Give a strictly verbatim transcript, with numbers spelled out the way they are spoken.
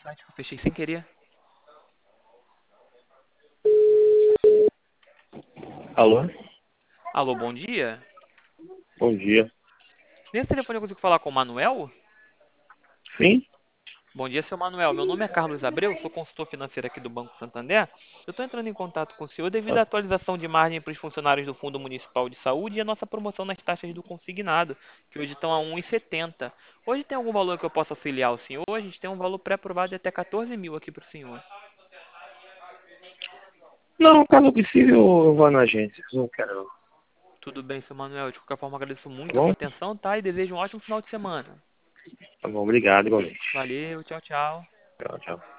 site que eu fechei sem querer. Alô? Alô, bom dia. Bom dia. Nesse telefone eu consigo falar com o Manuel? Sim? Bom dia, seu Manuel. Meu nome é Carlos Abreu, sou consultor financeiro aqui do Banco Santander. Eu estou entrando em contato com o senhor devido à atualização de margem para os funcionários do Fundo Municipal de Saúde e a nossa promoção nas taxas do consignado, que hoje estão a um vírgula setenta. Hoje tem algum valor que eu possa auxiliar o senhor? A gente tem um valor pré-aprovado de até quatorze mil aqui para o senhor. Não, caso possível, eu vou na agência. Não quero, Tudo bem, seu Manuel. De qualquer forma, agradeço tá muito a bom? sua atenção, tá? E desejo um ótimo final de semana. Tá bom, obrigado, igualmente. Valeu, tchau, tchau. Tchau, tchau.